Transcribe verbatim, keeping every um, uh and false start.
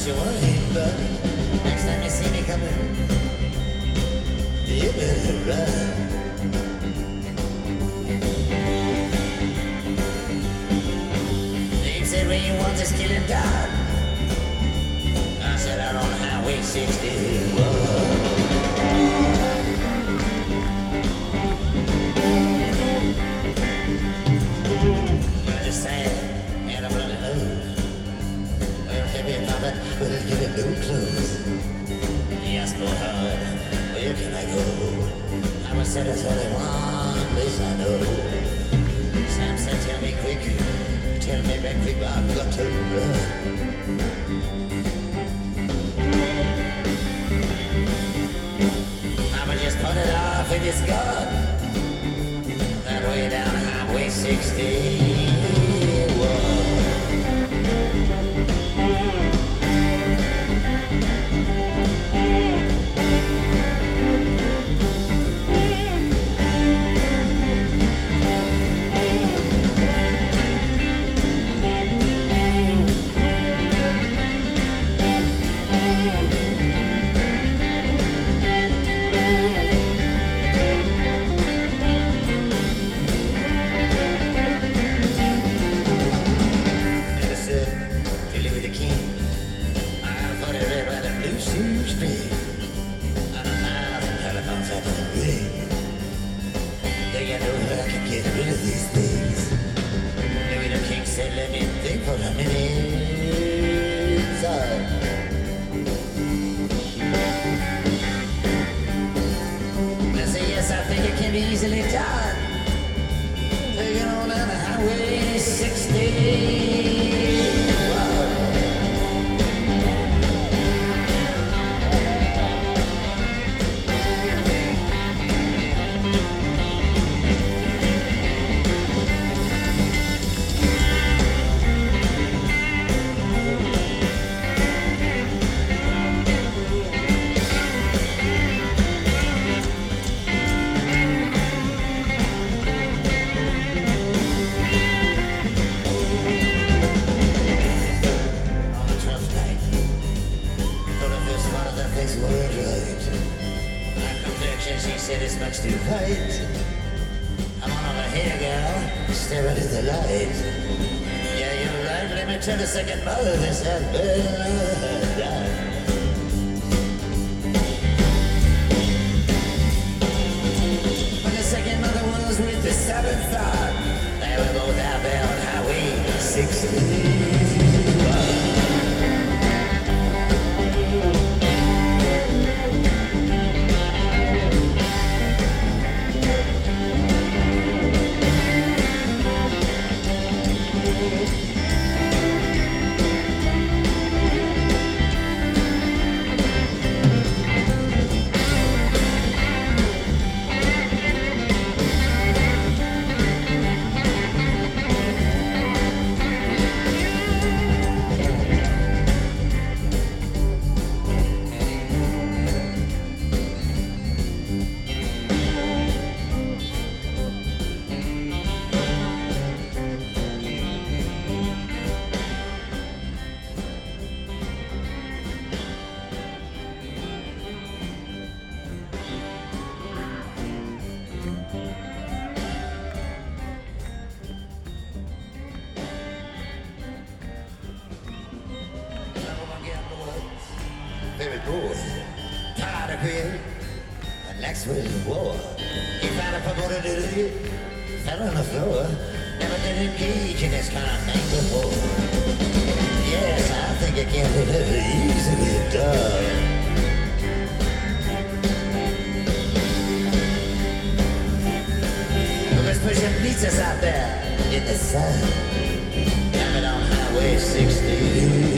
you wanna hit, but next time you see me coming, you better run. Dave said, where you want this killing done? I said, out on Highway sixty-one. Just saying, and a bloody nose. Well, heavy and all that, but it'll give him no clothes. He asked for hard, where can I go? I was said there's only one place I know. Sam said, tell me quick, tell me back quick, I've got to run. I'ma just put it off with his gun. That way down Highway sixty-one. Easily done. Taking on down the Highway sixty. She said it's much too bright. I'm on over here, girl, staring at the light. Yeah, you're right, let me tell the second mother this has been done. When the second mother was with the seventh son, they were both out there on Highway sixty-one. Very bored, tired of being, and next was war. He found a promoter to do, fell on the floor, never did engage in this kind of thing before. Yes, I think it can be very easily done. Let's push some pizzas out there in the sun. Coming on Highway sixty.